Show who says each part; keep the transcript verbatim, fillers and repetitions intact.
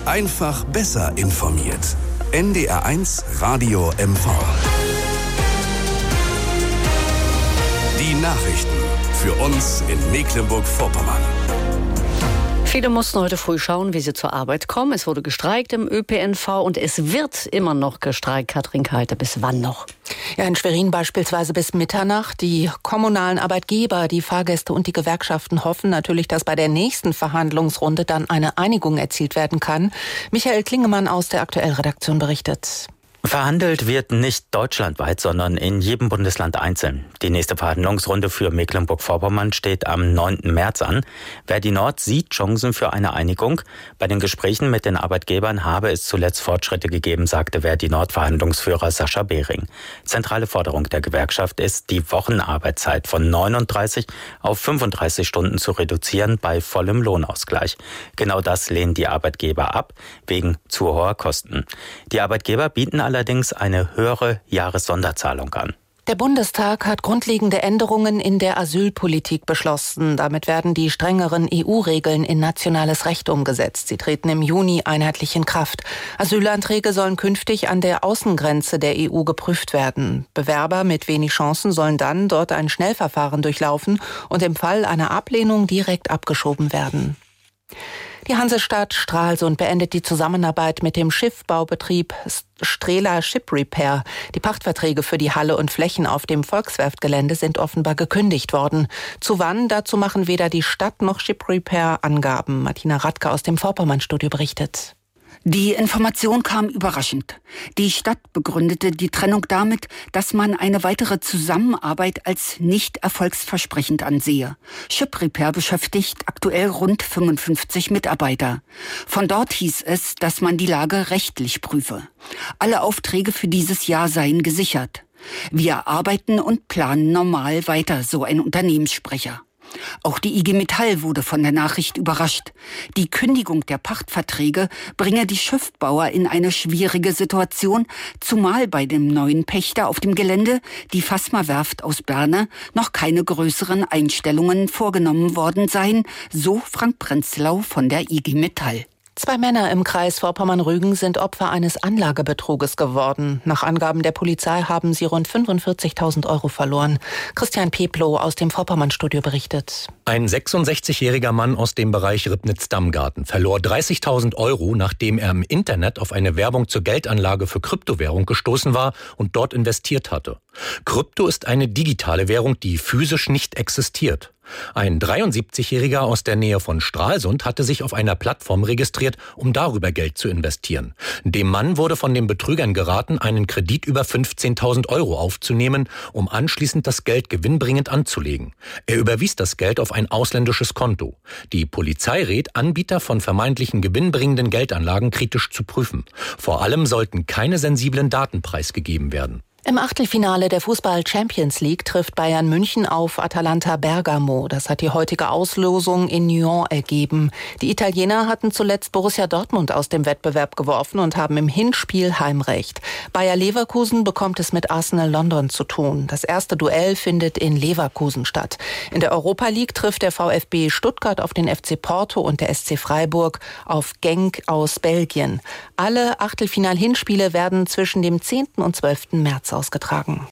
Speaker 1: Einfach besser informiert. N D R eins Radio M V. Die Nachrichten für uns in Mecklenburg-Vorpommern.
Speaker 2: Viele mussten heute früh schauen, wie sie zur Arbeit kommen. Es wurde gestreikt im Ö P N V und es wird immer noch gestreikt. Katrin Keite, bis wann noch?
Speaker 3: Ja, in Schwerin beispielsweise bis Mitternacht. Die kommunalen Arbeitgeber, die Fahrgäste und die Gewerkschaften hoffen natürlich, dass bei der nächsten Verhandlungsrunde dann eine Einigung erzielt werden kann. Michael Klingemann aus der Aktuell-Redaktion berichtet.
Speaker 4: Verhandelt wird nicht deutschlandweit, sondern in jedem Bundesland einzeln. Die nächste Verhandlungsrunde für Mecklenburg-Vorpommern steht am neunten März an. Verdi Nord sieht Chancen für eine Einigung. Bei den Gesprächen mit den Arbeitgebern habe es zuletzt Fortschritte gegeben, sagte Verdi Nord Verhandlungsführer Sascha Behring. Zentrale Forderung der Gewerkschaft ist, die Wochenarbeitszeit von neununddreißig auf fünfunddreißig Stunden zu reduzieren bei vollem Lohnausgleich. Genau das lehnen die Arbeitgeber ab, wegen zu hoher Kosten. Die Arbeitgeber bieten allerdings eine höhere Jahressonderzahlung an.
Speaker 3: Der Bundestag hat grundlegende Änderungen in der Asylpolitik beschlossen. Damit werden die strengeren E U-Regeln in nationales Recht umgesetzt. Sie treten im Juni einheitlich in Kraft. Asylanträge sollen künftig an der Außengrenze der E U geprüft werden. Bewerber mit wenig Chancen sollen dann dort ein Schnellverfahren durchlaufen und im Fall einer Ablehnung direkt abgeschoben werden. Die Hansestadt Stralsund beendet die Zusammenarbeit mit dem Schiffbaubetrieb Strela Ship Repair. Die Pachtverträge für die Halle und Flächen auf dem Volkswerftgelände sind offenbar gekündigt worden. Zu wann? Dazu machen weder die Stadt noch Ship Repair Angaben. Martina Radke aus dem Vorpommern-Studio berichtet.
Speaker 5: Die Information kam überraschend. Die Stadt begründete die Trennung damit, dass man eine weitere Zusammenarbeit als nicht erfolgsversprechend ansehe. Ship Repair beschäftigt aktuell rund fünfundfünfzig Mitarbeiter. Von dort hieß es, dass man die Lage rechtlich prüfe. Alle Aufträge für dieses Jahr seien gesichert. Wir arbeiten und planen normal weiter, so ein Unternehmenssprecher. Auch die I G Metall wurde von der Nachricht überrascht. Die Kündigung der Pachtverträge bringe die Schiffbauer in eine schwierige Situation, zumal bei dem neuen Pächter auf dem Gelände, die Fasma Werft aus Berne, noch keine größeren Einstellungen vorgenommen worden seien, so Frank Prenzlau von der I G Metall.
Speaker 3: Zwei Männer im Kreis Vorpommern-Rügen sind Opfer eines Anlagebetruges geworden. Nach Angaben der Polizei haben sie rund fünfundvierzigtausend Euro verloren. Christian Peplow aus dem Vorpommern-Studio berichtet.
Speaker 6: Ein sechsundsechzigjähriger Mann aus dem Bereich Ribnitz-Dammgarten verlor dreißigtausend Euro, nachdem er im Internet auf eine Werbung zur Geldanlage für Kryptowährung gestoßen war und dort investiert hatte. Krypto ist eine digitale Währung, die physisch nicht existiert. Ein dreiundsiebzigjähriger aus der Nähe von Stralsund hatte sich auf einer Plattform registriert, um darüber Geld zu investieren. Dem Mann wurde von den Betrügern geraten, einen Kredit über fünfzehntausend Euro aufzunehmen, um anschließend das Geld gewinnbringend anzulegen. Er überwies das Geld auf ein ausländisches Konto. Die Polizei rät, Anbieter von vermeintlichen gewinnbringenden Geldanlagen kritisch zu prüfen. Vor allem sollten keine sensiblen Daten preisgegeben werden.
Speaker 3: Im Achtelfinale der Fußball-Champions League trifft Bayern München auf Atalanta Bergamo. Das hat die heutige Auslosung in Nyon ergeben. Die Italiener hatten zuletzt Borussia Dortmund aus dem Wettbewerb geworfen und haben im Hinspiel Heimrecht. Bayer Leverkusen bekommt es mit Arsenal London zu tun. Das erste Duell findet in Leverkusen statt. In der Europa League trifft der VfB Stuttgart auf den F C Porto und der S C Freiburg auf Genk aus Belgien. Alle Achtelfinal-Hinspiele werden zwischen dem zehnten und zwölften März ausgetragen.